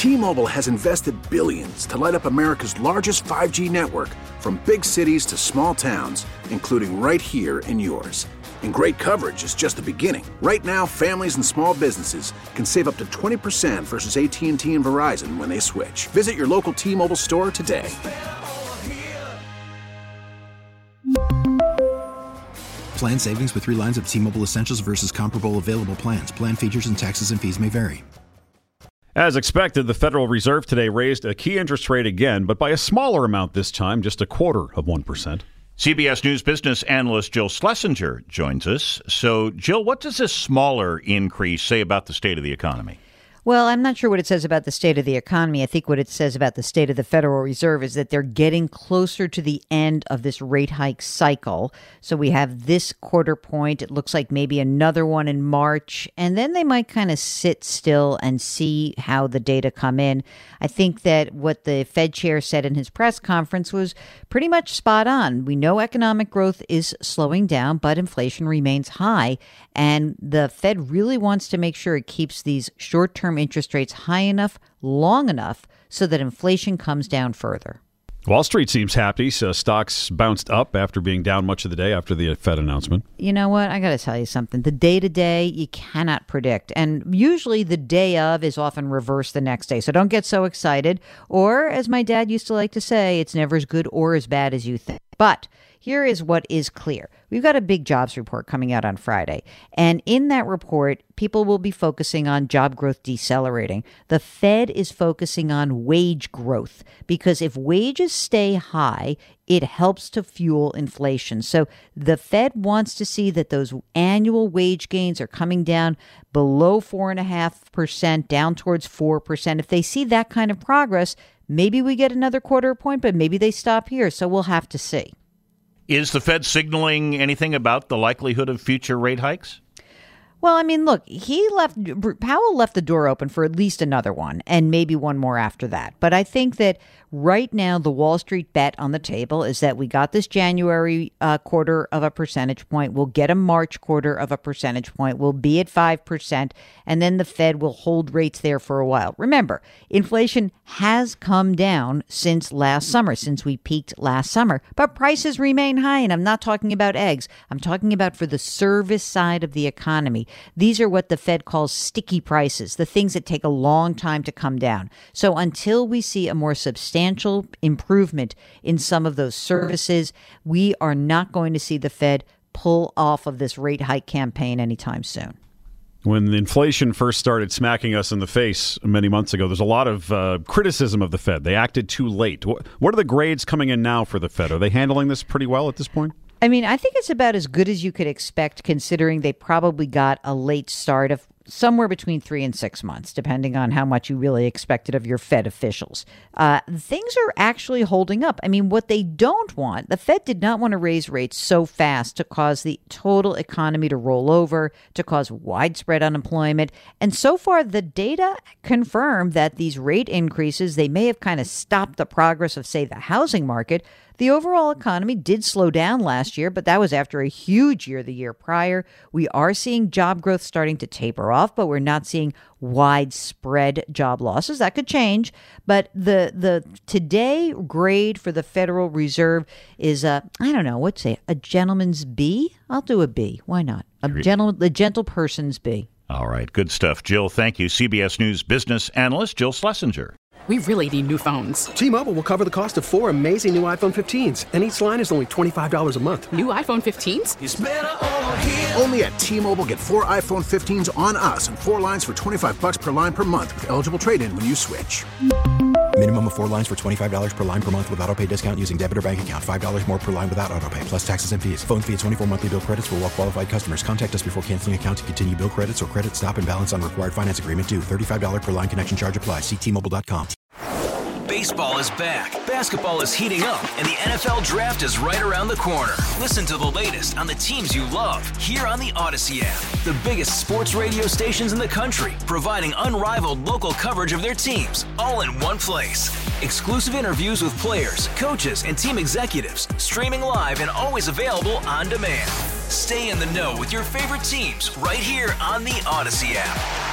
T-Mobile has invested billions to light up America's largest 5G network, from big cities to small towns, including right here in yours. And great coverage is just the beginning. Right now, families and small businesses can save up to 20% versus AT&T and Verizon when they switch. Visit your local T-Mobile store today. Plan savings with 3 lines of T-Mobile Essentials versus comparable available plans. Plan features and taxes and fees may vary. As expected, the Federal Reserve today raised a key interest rate again, but by a smaller amount this time, just 0.25%. CBS News business analyst Jill Schlesinger joins us. So, Jill, what does this smaller increase say about the state of the economy? Well, I'm not sure what it says about the state of the economy. I think what it says about the state of the Federal Reserve is that they're getting closer to the end of this rate hike cycle. So we have this quarter point. It looks like maybe another one in March, and then they might kind of sit still and see how the data come in. I think that what the Fed chair said in his press conference was pretty much spot on. We know economic growth is slowing down, but inflation remains high, and the Fed really wants to make sure it keeps these short-term interest rates high enough, long enough, so that inflation comes down further. Wall Street seems happy. So stocks bounced up after being down much of the day after the Fed announcement. You know what? I got to tell you something. The day-to-day, you cannot predict. And usually the day of is often reversed the next day. So don't get so excited. Or, as my dad used to like to say, it's never as good or as bad as you think. But here is what is clear. We've got a big jobs report coming out on Friday. And in that report, people will be focusing on job growth decelerating. The Fed is focusing on wage growth because if wages stay high, it helps to fuel inflation. So the Fed wants to see that those annual wage gains are coming down below 4.5%, down towards 4%. If they see that kind of progress, maybe we get another quarter point, but maybe they stop here. So we'll have to see. Is the Fed signaling anything about the likelihood of future rate hikes? Well, I mean, look, Powell left the door open for at least another one and maybe one more after that. But I think that right now the Wall Street bet on the table is that we got this January quarter of a percentage point. We'll get a March quarter of a percentage point. We'll be at 5%. And then the Fed will hold rates there for a while. Remember, inflation has come down since last summer, since we peaked last summer. But prices remain high. And I'm not talking about eggs. I'm talking about for the service side of the economy. These are what the Fed calls sticky prices, the things that take a long time to come down. So until we see a more substantial improvement in some of those services, we are not going to see the Fed pull off of this rate hike campaign anytime soon. When inflation first started smacking us in the face many months ago, there's a lot of criticism of the Fed. They acted too late. What are the grades coming in now for the Fed? Are they handling this pretty well at this point? I mean, I think it's about as good as you could expect, considering they probably got a late start of somewhere between 3 and 6 months, depending on how much you really expected of your Fed officials. Things are actually holding up. I mean, what they don't want, the Fed did not want to raise rates so fast to cause the total economy to roll over, to cause widespread unemployment. And so far, the data confirm that these rate increases, they may have kind of stopped the progress of, say, the housing market. The overall economy did slow down last year, but that was after a huge year the year prior. We are seeing job growth starting to taper off, but we're not seeing widespread job losses. That could change. But the today grade for the Federal Reserve is a gentleman's B? I'll do a B. Why not? A gentle person's B. All right. Good stuff. Jill, thank you. CBS News business analyst Jill Schlesinger. We really need new phones. T-Mobile will cover the cost of 4 amazing new iPhone 15s, and each line is only $25 a month. New iPhone 15s? It's better over here. Only at T-Mobile, get 4 iPhone 15s on us and 4 lines for $25 per line per month with eligible trade-in when you switch. Minimum of 4 lines for $25 per line per month with autopay discount using debit or bank account. $5 more per line without autopay, plus taxes and fees. Phone fee at 24 monthly bill credits for well-qualified customers. Contact us before canceling account to continue bill credits or credit stop and balance on required finance agreement due. $35 per line connection charge applies. See T-Mobile.com. Baseball is back, basketball is heating up, and the NFL Draft is right around the corner. Listen to the latest on the teams you love here on the Odyssey app. The biggest sports radio stations in the country, providing unrivaled local coverage of their teams, all in one place. Exclusive interviews with players, coaches, and team executives, streaming live and always available on demand. Stay in the know with your favorite teams right here on the Odyssey app.